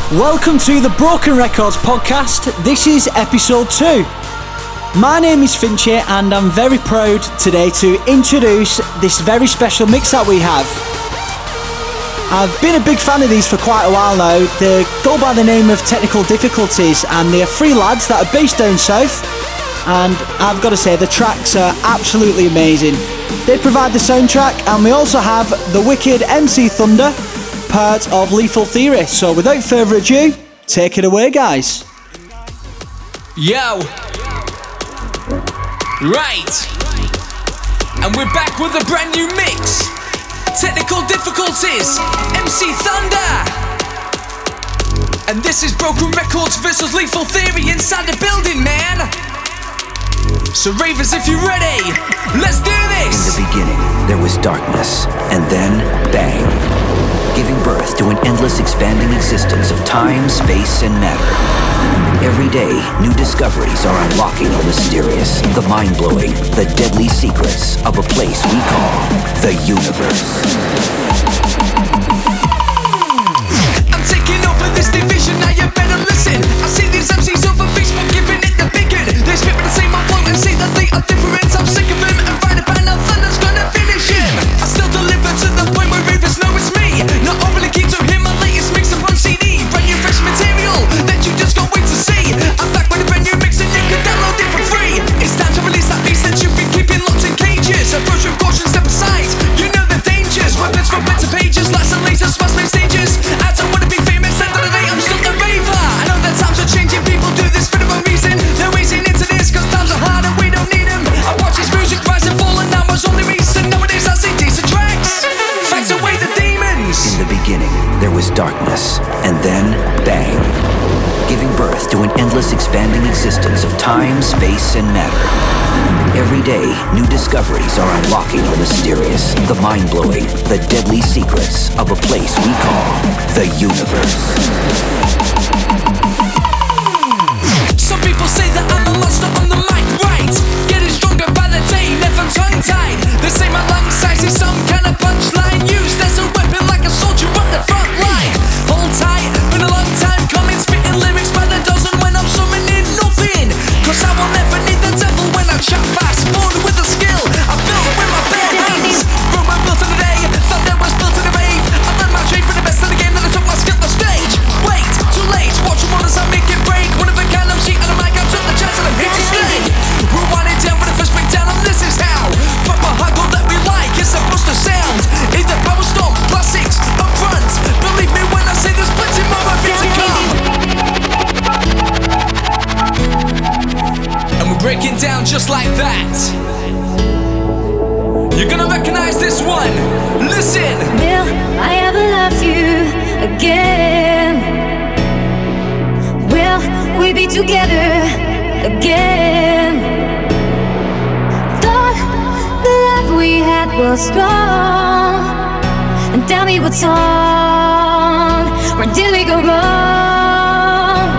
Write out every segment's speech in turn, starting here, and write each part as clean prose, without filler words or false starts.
Welcome to the Broken Records podcast. This is episode 2. My name is Finchie and I'm very proud today to introduce this very special mix that we have. I've been a big fan of these for quite a while now. They go by the name of Technical Difficulties and they're 3 lads that are based down south, and I've got to say the tracks are absolutely amazing. They provide the soundtrack, and we also have the wicked MC Thunder, part of Lethal Theory. So without further ado, take it away, guys. Yo! Right! And we're back with a brand new mix. Technical Difficulties, MC Thunder. And this is Broken Records versus Lethal Theory inside the building, man. So ravers, if you're ready, let's do this! In the beginning, there was darkness, and then bang, giving birth to an endless expanding existence of time, space, and matter. Every day, new discoveries are unlocking the mysterious, the mind-blowing, the deadly secrets of a place we call the universe. I'm taking over this division, now you better listen. I see these MCs over Facebook giving it the bigot. They spit with the same old flow and say that they are different. I'm sick of them, and right about now Thunder's gonna finish him. I still deliver to the point where ravers know it's me. Not overly keen to hear my latest mix up on CD. Brand new fresh material that you just can't wait to see. I'm back with a brand new mix and you can download it for free. It's time to release that beast that you've been keeping locked in cages. Approach with caution, step aside, you know the dangers. Weapons from bits of pages, lights and lasers, fast main stages. I don't wanna be famous, end of the day I'm still a raver. I know that times are changing, people do this for the wrong reason. They're easing into this cause times are hard and we don't need them. I watch this music rise and fall and that was only recent. Nowadays I see decent tracks, facts away the demons. In the beginning, there was darkness, and then bang, giving birth to an endless expanding existence of time, space, and matter. Every day, new discoveries are unlocking the mysterious, the mind-blowing, the deadly secrets of a place we call the universe. Some people say that I'm a monster on the mic, right? Getting stronger by the day, never tongue-tied. They say my lung size is some kind of punchline used as a weapon like a soldier on the front line. Hold tight, been a long time coming, spitting lyrics by the dozen when I'm summoning nothing. Cause I will never need the devil when I chat fast. Born with a skill, I built it with my bare hands. Roman built in the day, Thunder was built in the rave. I learned my trade for the best of the game, then I took my skill to stage. Wait, too late, watch them on as I make it break. One of a kind, I'm cheating on the mic, I took the chance and I'm here to stay. Rewind it down for the first breakdown, and this is how proper hardcore that we like is supposed to sound. Either power stomp, classics, up front. Believe me when I say there's plenty more of it to come. And we're breaking down just like that. You're gonna recognize this one. Listen. Will I ever love you again? Will we be together again? Thought the love we had was strong, and tell me what's wrong. Where did we go wrong?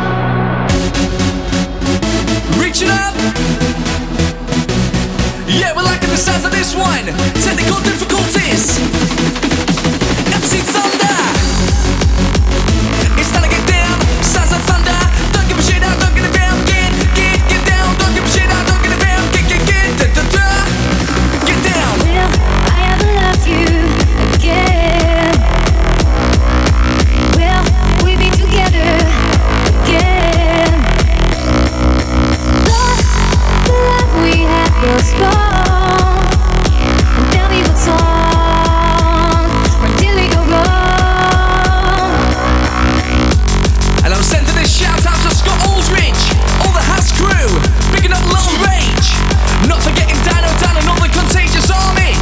Reach it up. Yeah, we're liking the sounds of this one. Technical Difficulties, MC Thunder. It's time to get down. Sounds of thunder. Don't give a shit out, don't get around. Get down. Don't give a shit out, don't get around. Get da. Get down. Will I ever love you again? Will we be together again? Thought the love we had was strong, and tell me what's wrong. Where did we go wrong? And I'm sending this shout out to Scott Aldridge, all the Has crew, picking up Little Rage, not forgetting Dino Dan and all the Contagious Army.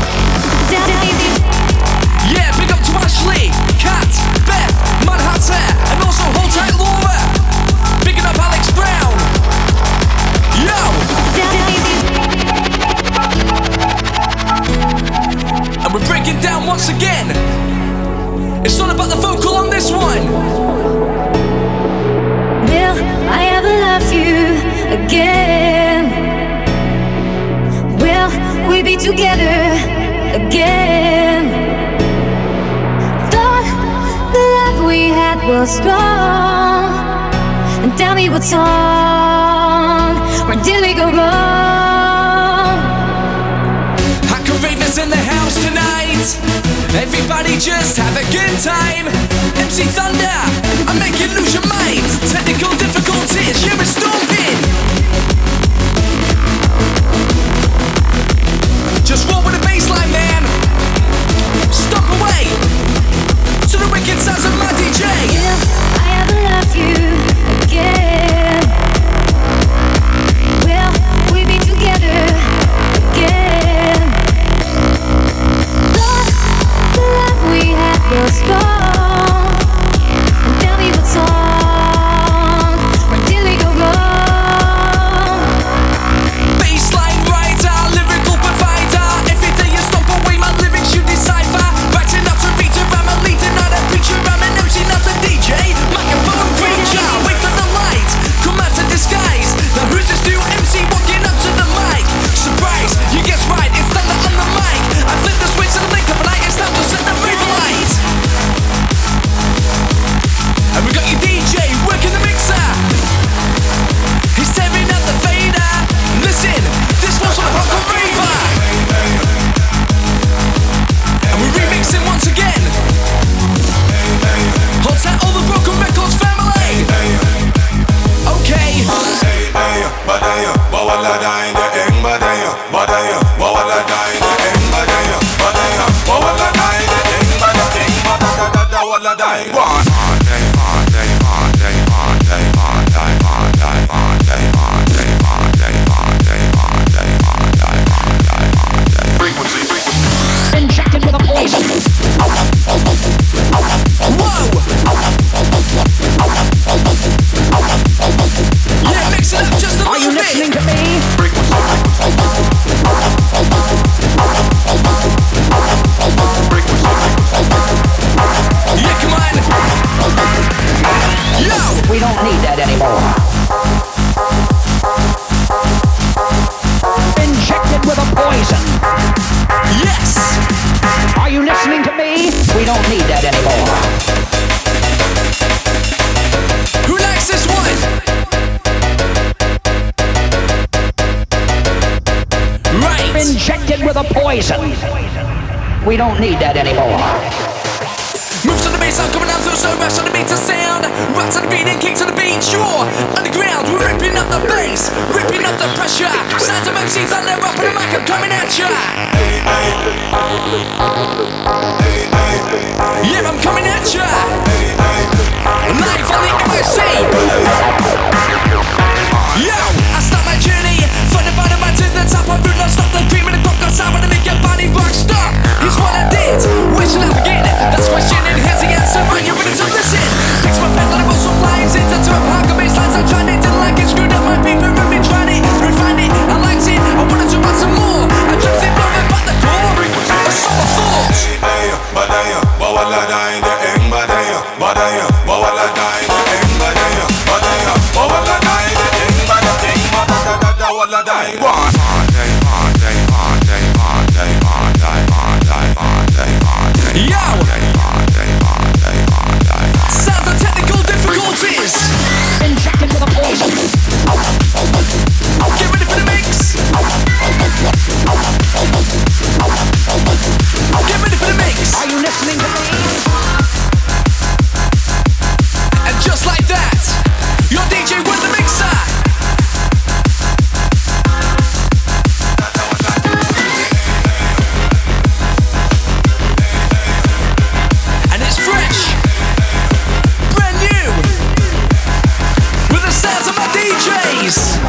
Yeah, big up to Ashley, Kat, Beth, Manhattan, and also Hold Tight Laura. Picking up Alex Brown. Yo! And we're breaking down once again. It's all about the vocal on this one. Will I ever love you again? Will we be together again? Thought the love we had was go strong? And tell me what's wrong. Where did we go wrong? Hacker in the house tonight. Everybody just have a good time. MC Thunder, I make you lose your mind. Technical difficulties, you're stomping. Just roll with the bassline, man. Stomp away to the wicked sounds of my DJ. If I ever love you again, will we be together again? The love we had was strong. And tell me what's wrong. Where did we go wrong? Bassline writer, lyrical provider. Every day you stomp away my lyrics you decipher. Writing up to read, I'm a leader, not a preacher. I'm an MC, not a DJ. Microphone preacher, wait for the light. Come out to disguise. Now who's this new MC walking up to the mic? Surprise, you guess right, it's Thunder on the mic. I flip the switch and blink of an eye. It's time to set the move light. And we got your DJ working the mixer. He's tearing up the fader. Listen, this one's on Rock and Raver. And we're remixing once again. Hold tight all the Broken Records family. Okay. Injected with a poison. Whoa! Yeah, mix it up just a Are you little listening bit. to me? Yeah, come on. Yo! We don't need that anymore. Injected with a poison. Yes! Are you listening to me? We don't need that anymore. Who likes this one? Right! Injected with a poison. We don't need that anymore. Moves to the bass, I'm coming out through so rush on the beat to sound. Right to the beat and kick to the beat, sure. Underground, we're ripping up the bass, ripping up the pressure. Sounds of MC Thunder up on the mic, I'm coming at ya. Yeah, I'm coming at ya. Live on the MIC. Yo, I start my journey from the bottom to the top. I root non-stop, the cream and the crop. Got time to make your body rock stop. Here's what I did. Where should I begin? That's the question and here's the answer. Are you ready to listen? Fix my pen and I wrote some lines into two hardcore bass lines. I tried it, didn't like it, screwed up my people. Really tried it, refined it, I liked it. I wanted to write some more. I dropped it over by the core. A summer thoughts. Yo! Sounds of technical difficulties. Injected with a poison. Get ready for the mix. Get ready for the mix. Are you listening to me? And just like that, your DJ with the mixer. And it's fresh, brand new, with the sounds of my DJs.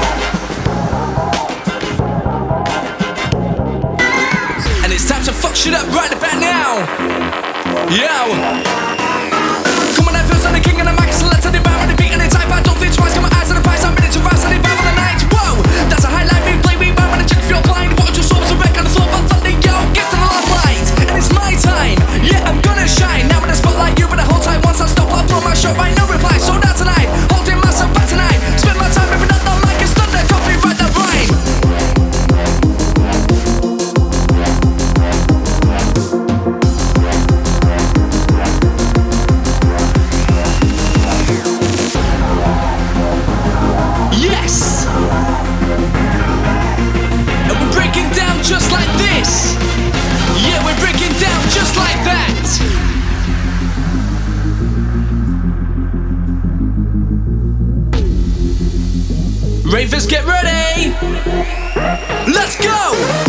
And it's time to fuck shit up right about now. Yo. Come on, I feel the king and the mic is select to the bar and the beat and the type. I don't think twice, got my eyes on the prize. I'm ready to rise on the bar of the night. Whoa, that's a highlight. We play, we rhyme, and I check if you're blind. What your soul was a wreck on the floor, but thunder, yo, get to the limelight. And it's my time, yeah, I'm gonna shine. Now in the spotlight, you with the whole time. Once I stop, I'll throw my show right, no reply. So now tonight, holding myself back tonight. Spend my time ripping up the mic, it's thunder, copyright that rhyme. Ravers, get ready. Let's go.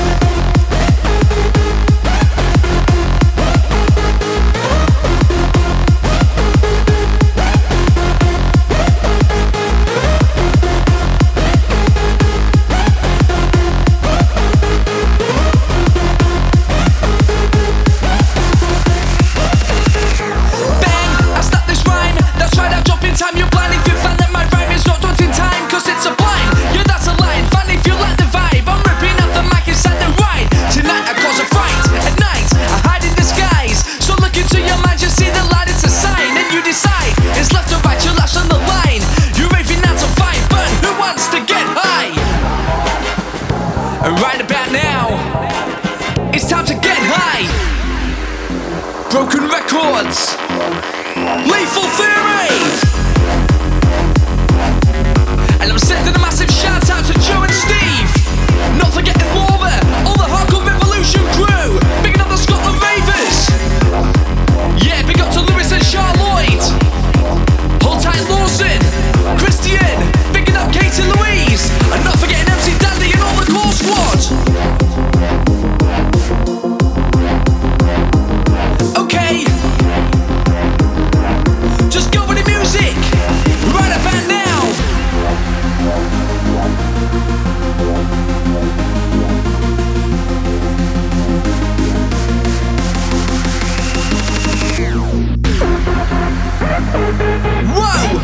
Right about now, it's time to get high. Broken Records, Lethal Theory. And I'm sending a massive shout out to Joe and Steve. Not forgetting Laura, all the Hardcore Revolution crew. Bigging up the Scotland Ravers. Yeah, big up to Lewis and Charlotte. Hold tight Lawson, Christian. Bigging up Katie Louise. And not forgetting MC Dandy and all the core squad. Okay, just go with the music right about now. Whoa!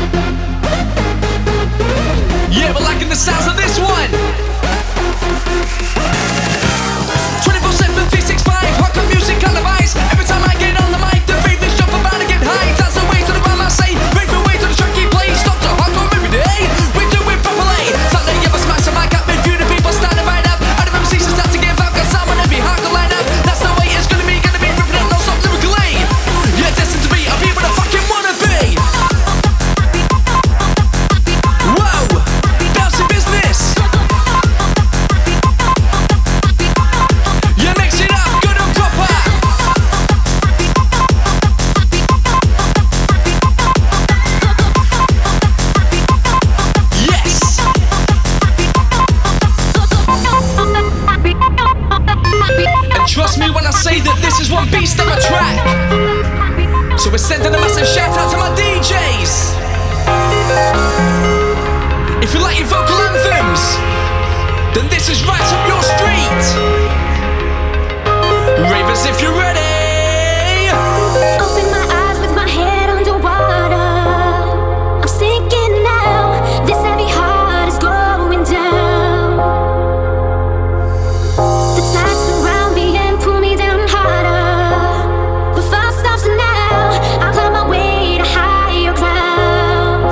Yeah, we're liking the sounds of this one. 24/7, 365, hardcore music on the device. Every time I get on the mic, the ravers jump about and get high. Dance away to the rhyme I say, rave away to the track he plays. Stop to hardcore every day, we do it properly. Thought they ever smash the mic up, review the people standing right up. Out of MCs to start to give out, cause I'm on every hardcore lineup. That's the way it's gonna be ripping it non-stop lyrically. Yeah, destined to be, I'll be what I fucking wanna be. Whoa, bouncy business. Yeah, mix it up, good and proper. Yes. And trust me when I say that this is one beast of a track. So we're sending a massive shout out to my DJs. If you like your vocal anthems, then this is right up your street. Ravers, if you're ready. Open my eyes with my head underwater. I'm sinking now. This heavy heart is going down. The tides surround me and pull me down harder. But fire stops now. I climb my way to higher ground.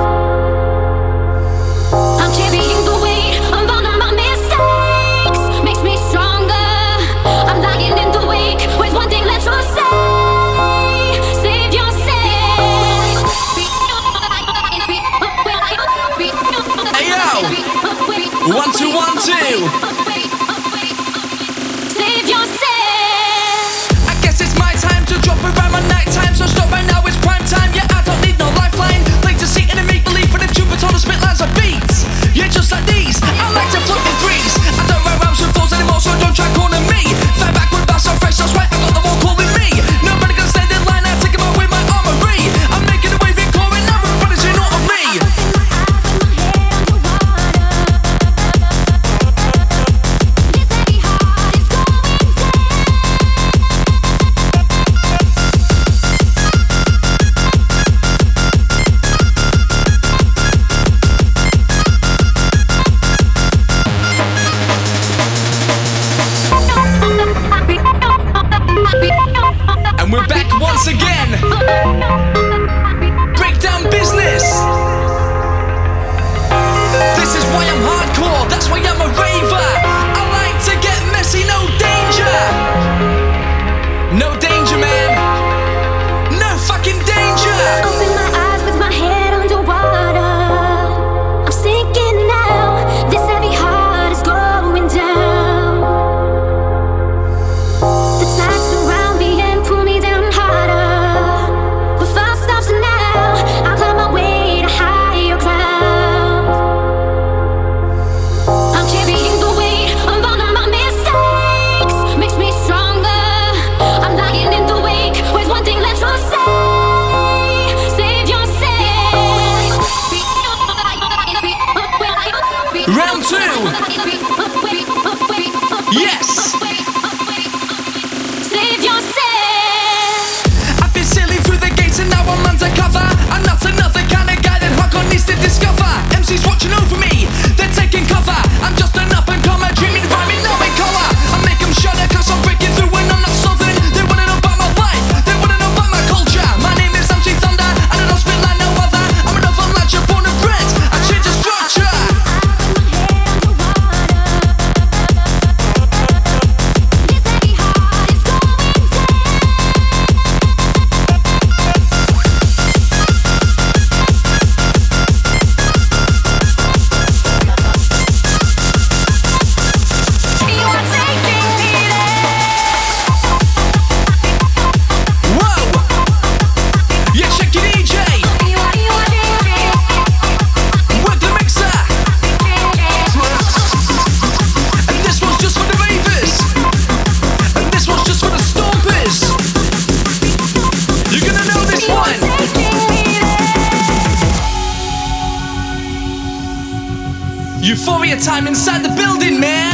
I'm carrying the weight of all of my mistakes. Makes me stronger. I'm lying in the wake with one thing left to say. Save yourself. Hey yo, 1 2 1 2. Save yourself. I guess it's my time to drop around my night time. So stop right now, it's prime time. Yeah, I don't need no lifeline. Like to see in a make believe for the Jupiter to spit lines of beats. Yeah, just like these. I like to float in breeze. I don't ride rhymes with fools anymore, so don't try calling me. Fat back with bass so fresh, so sweat. I got them all calling me. Nobody gonna stand in line. I take them out with my armory. I'm making a wave in core and now everybody's you know of me. This heavy heart is going And we're back once again. Breakdown business. This is why I'm hardcore. That's why I'm a raver. I like to get messy, no danger. No danger, man. No fucking danger. Open my eyes with my head underwater. I'm sinking now. This heavy heart is going down. The tides surround me and pull me down harder. But fire stops now. I climb my way to higher ground. watching over me. They're taking cover. I'm just an up and comer, dreaming, rhyming, knowing colour. I make them shudder 'cause I'm breaking through and I'm not southern. They wanna know about my life, they wanna know about my culture. My name is MC Thunder, and I don't spit like no other. I'm an avalanche of born and bred. I change the structure. Euphoria time inside the building, man.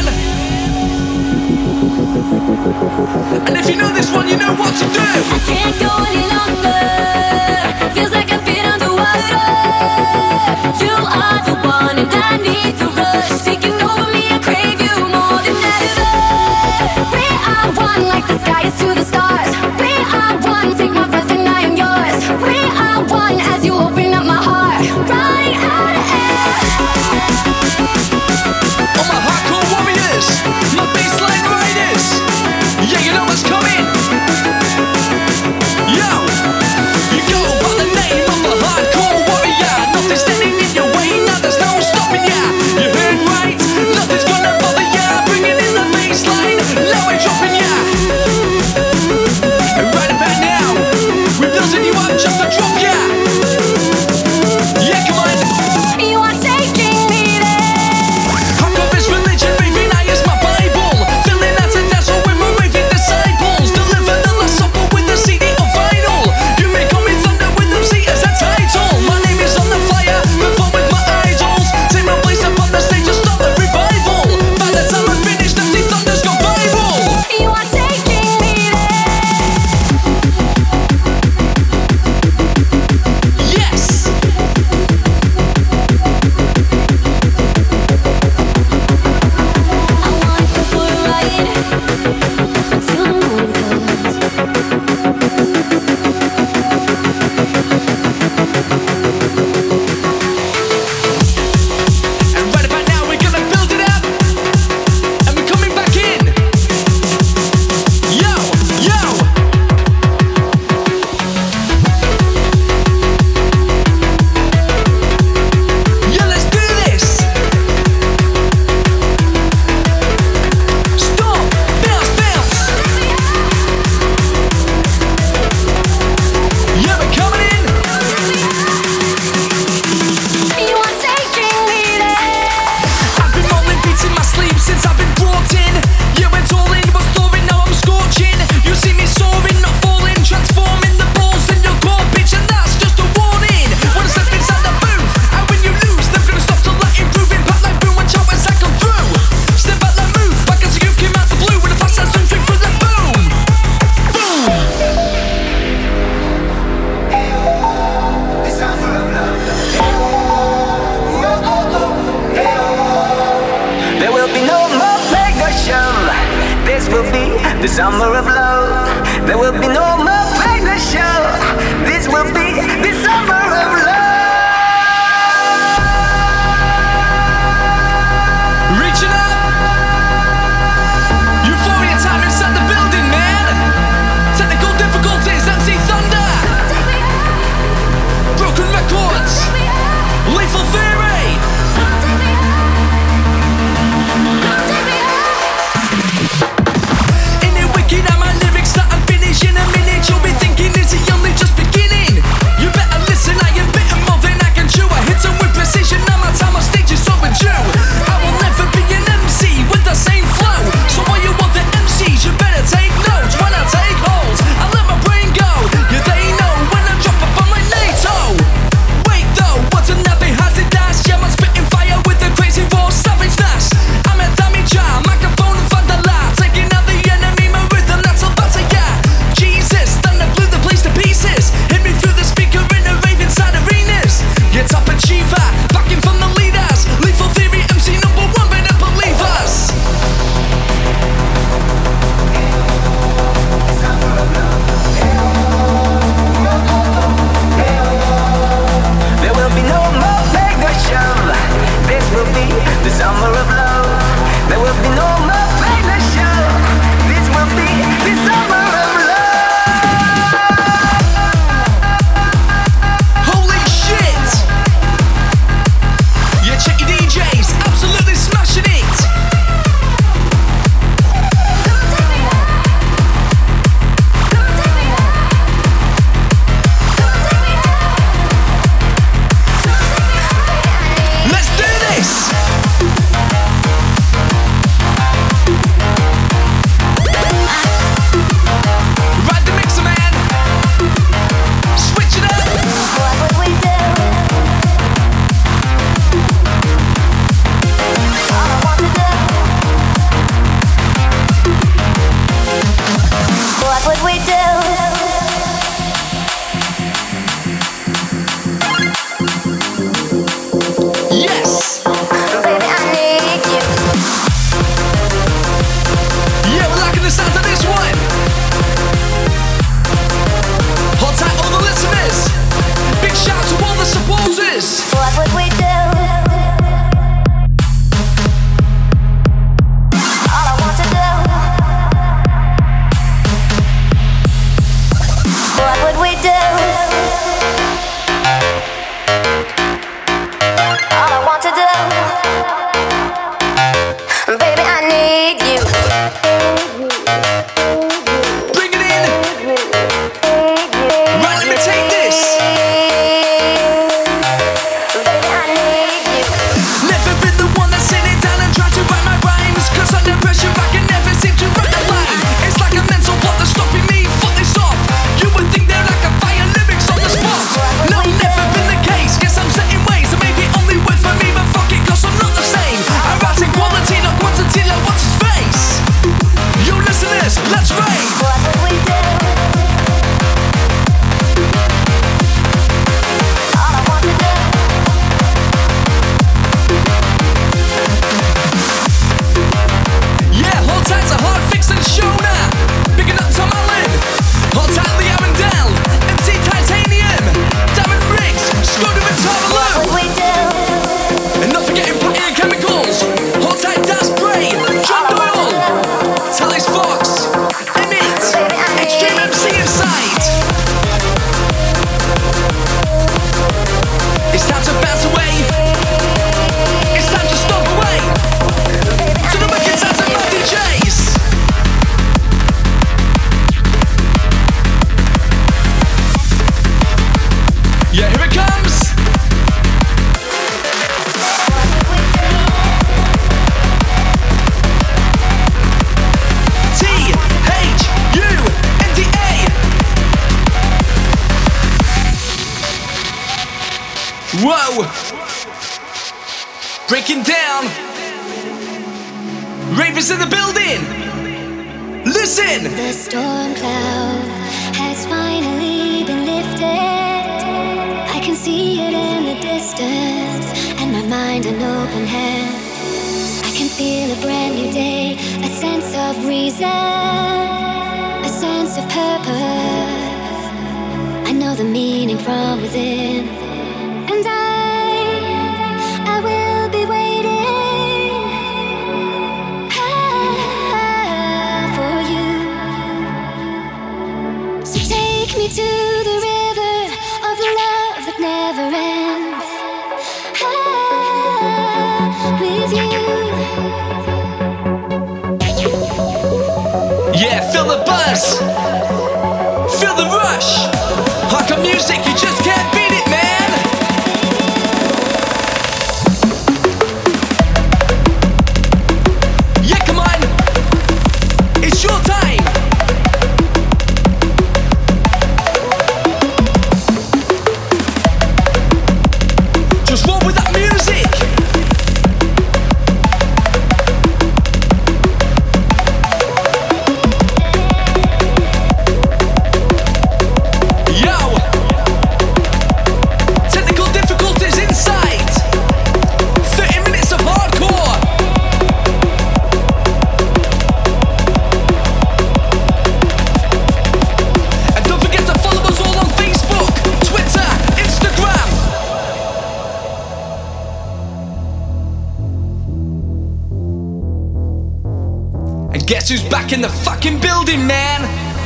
And if you know this one, you know what to do. I can't go any longer. Feels like I've been underwater. You are the one and I need the rush. Taking over me, I crave you more than ever. We are one like the sky is to the stars. We are one, take my breath and I am yours. We are one as you open up my heart. Running out of air. All my hardcore warriors, my baseline riders. Yeah, you know what's coming. Yo, you go by the name of a hardcore warrior. Nothing's standing in your way, now there's no stopping ya. You heard right, nothing's gonna bother ya. Bringing in the baseline, low and dropping ya. And right about now, we're building you up just to drop ya. Yeah, come on. You are taking me there. Hardcore is religion, raving I is my Bible. Filling out a dazzle with my raving disciples. Deliver the last supper with the CD of vinyl. You may call me Thunder with MC as a title. My name is on the fire, perform with my idols. Take my place up on the stage to start the revival. By the time I'm finished, MC Thunder's gone viral. You are taking me there. Yes! I wanna go for a ride until the morning comes. And right about now, we're gonna build it up. And we're coming back in. Yo, yo. Yeah, let's do this. Stop, bounce, bounce. Yeah, we're coming in. You are taking me there. I've been rolling beats in my sleep since I've been brought in. Yeah, went all in, was thawing, now I'm scorching. You see me soaring, not falling, transforming the balls in your core, bitch, and that's just a warning. Wanna step inside the booth, and when you lose, never gonna stop till I improve. Impact like boom, watch out as I come through. Step out that move, back as you came out the blue, with a flash and zoom straight through the boom. Boom! There will be no more stagnation. This will be the summer of love. There will be no more stagnation. This will be the summer of love. Reaching up. Euphoria time inside the building, man. Technical difficulties, MC Thunder. Broken records. Lethal Theory. In it wicked, and my lyrics start and finish in a Whoa! Breaking down. Ravers in the building. Listen. The storm cloud has finally been lifted. I can see it in the distance, and my mind an open hand. I can feel a brand new day, a sense of reason, a sense of purpose. I know the meaning from within, and I will be waiting for you. So take me to the river of the love that never ends. With you. Yeah, feel the buzz. Feel the rush. Hardcore music, you just can't beat it, man. Yeah, come on. It's your time. Just roll with that music. Guess who's back in the fucking building, man?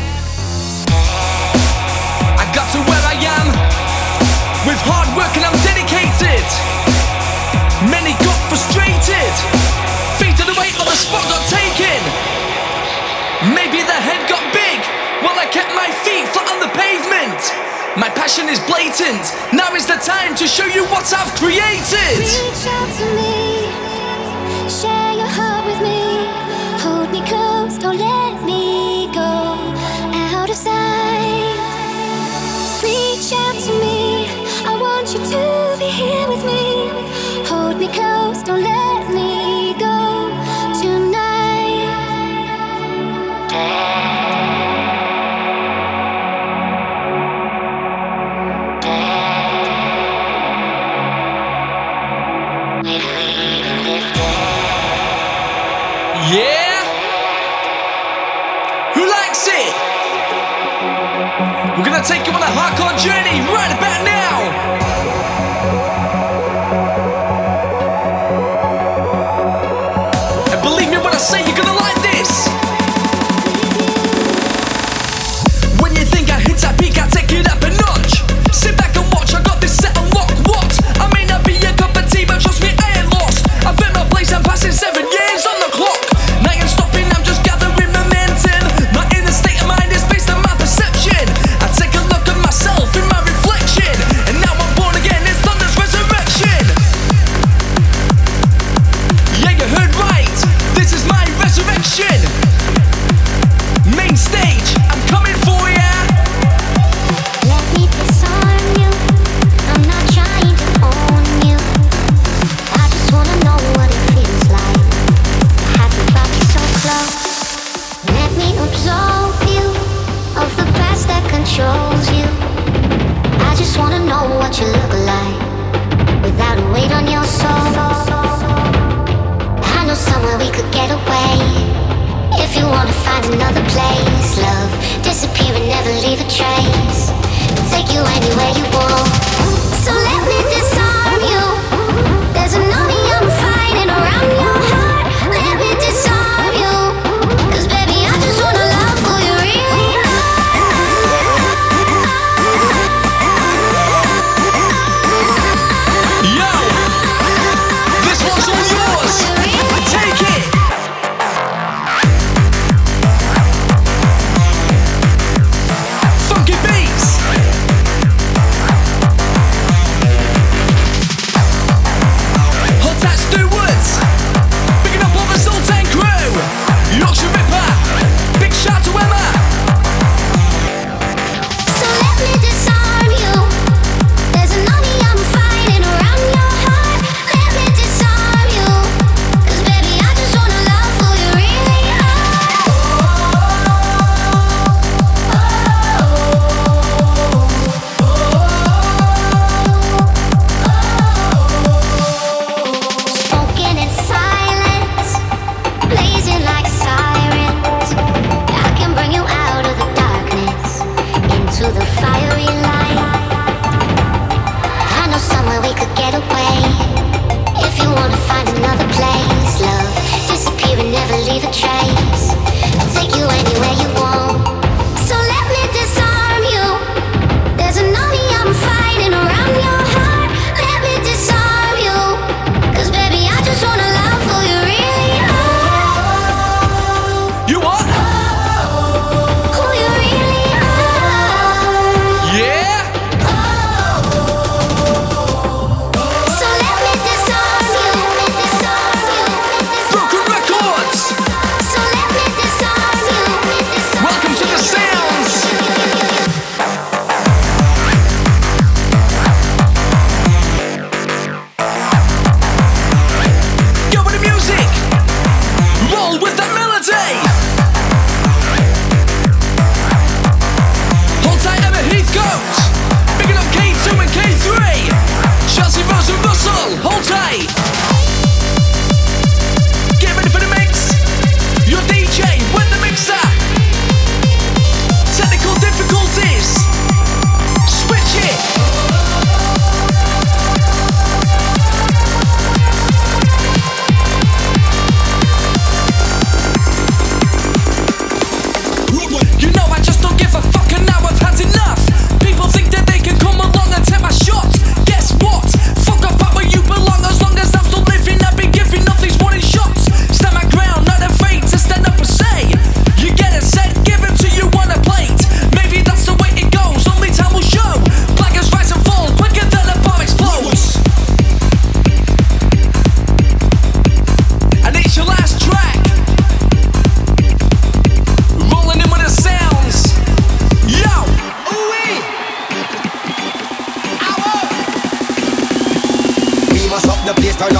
I got to where I am with hard work and I'm dedicated. Many got frustrated, faded away on the spot got taken. Maybe the head got big, well I kept my feet flat on the pavement. My passion is blatant, now is the time to show you what I've created. Reach out to me, share your heart with me. Hold me close, don't let me go out of sight. Reach out to me, I want you to be here with me. Hold me close, don't let me go tonight. Yeah? Who likes it? We're gonna take you on a hardcore journey right about now. And believe me when I say you're gonna like this. When you think I hit that peak, I take it up a notch. Sit back and watch, I got this set on lock. What? I may not be a cup of tea, but trust me, I ain't lost. I've been my place, I'm passing 7 years on the clock. Now I'm stopping, I'm just gathering momentum. My inner state of mind is based on my perception. I take a look at myself in my reflection.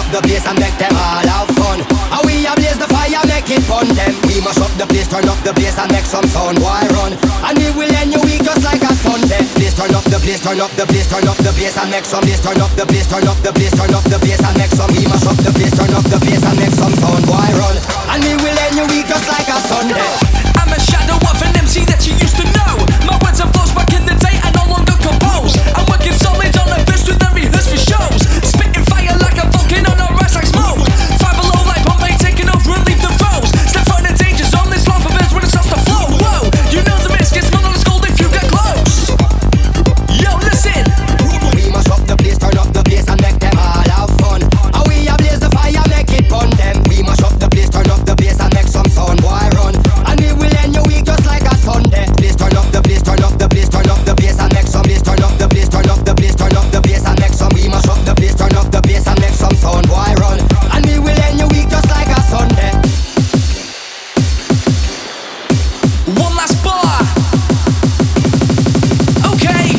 the place and make them all have fun. And we a blaze the fire, make it fun. Them we mash up the place, turn up the bass and make some sound. Why run? And we will end your week just like a Sunday. Please turn up the place, turn up the place, turn up the bass and make some. Please turn up the place, turn up the place, turn up the bass and make some. We mash up the place, turn up the bass and make some sound. Why run? And we will end your week just like a Sunday. I'm a shadow of an MC that you used to know. My words are flows back in the day, I no longer compose. I'm working solid on a verse with them rehearsed for shows. Spitting fire like a volcano, no rise like smoke. Fire below like Bombay, taking over and leave the foes. Step out in the danger zone, this long for verse when it starts to flow. Whoa, you know the risk, it's not on the gold if you get close. Yo, listen. We mash up the place, turn up the bass and make them all have fun. And we a blaze the fire, make it fun. Them we mash up the place, turn up the bass and make some sound. Why run? And we will end your week just like a Sunday. Please turn up the place, turn up the place, turn up the bass and make some. Please turn up the place, turn up the place, turn up the bass and make some. We mash up the place, turn up the bass and make some sound. Why run? And we will end your week just like a Sunday. One last bar. Okay.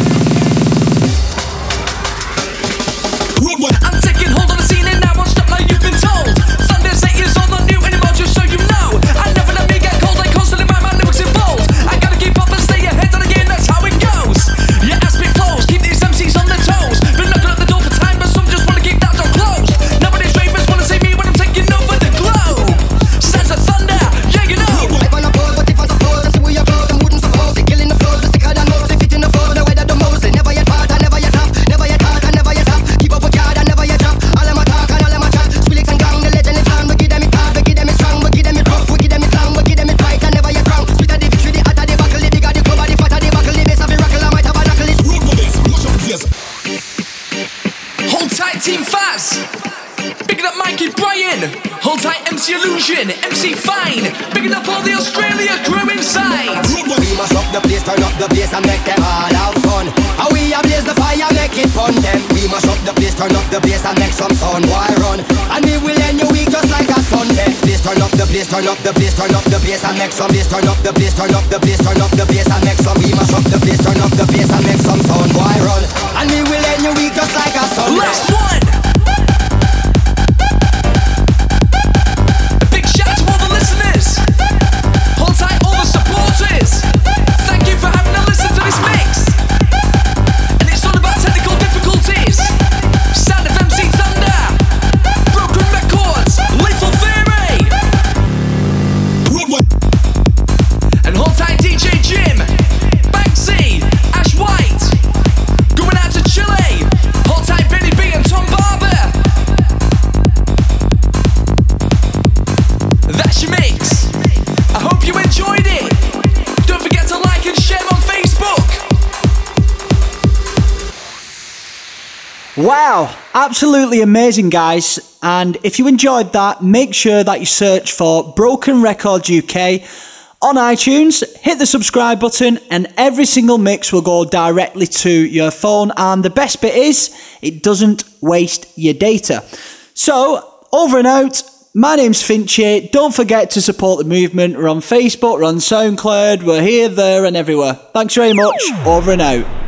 I'm taking hold of the scene and now won't stop like you've been told. Thunder's 8 years old, not new anymore, just so you know. I never let me get cold, I constantly write my lyrics in bold. I gotta keep up and stay ahead of the game, that's how it goes. Yeah, as it flows, keep these MCs on their toes. Been knocking at the door for time, but some just wanna keep that door closed. Nobody's ravers wanna see me when I'm taking over the globe. Sounds of thunder, yeah you know. Life on a pole, but if I suppose, that's the way you flow. Them wouldn't suppose, they killing the flows, the sicker than most. They fit in the flow, the way that the most. They never yet part, I never yet have, never yet hard, I never yet have. Keep up with yard, I never yet drop. All them a talk and all them a chat. Spillix and gang, the legend is on. We give them it hard, we give them it strong, we give them it rough, we give them it long, we give them it right, I never yet wrong. Sweet of the victory, the hotter the buckle, the bigger the club, the fatter the buckle, the bass of the rockle, I might have a knuckle. It's Hold tight, Team Faz. Bigging up Mikey Bryan. Hold tight, MC Illusion, MC Fine. Bigging up all the Australia crew inside. we mash up the place, turn up the bass and make them all have fun. And we a blaze the fire, make it fun. Them we mash up the place, turn up the bass and make some sound. Why run? And we will end your week just like a Sunday. Please turn up the place, turn up the place, turn up the bass and make some. Please turn up the place, turn up the place, turn up the bass and make some. We mash up the place, turn up the bass and make some sound. Why run? And we will end your week just like a Sunday. Last one. A big shout out to all the listeners. Hold tight, all the supporters. Thank you for having a listen to this mix. And it's all about technical difficulties. Sound of MC Thunder, Broken Records, Lethal Theory. And hold tight, DJ Jim, Banksy, Ash White. Going out to Chile. Hold tight, Benny B and Tom Barber. That's your mix. I hope you enjoyed it. Don't forget to like and share on Facebook. Wow, absolutely amazing, guys. And if you enjoyed that, make sure that you search for Broken Records UK on iTunes, hit the subscribe button, and every single mix will go directly to your phone. And the best bit is, it doesn't waste your data. So, over and out. My name's Finchie. Don't forget to support the movement. We're on Facebook, we're on SoundCloud, we're here, there, and everywhere. Thanks very much. Over and out.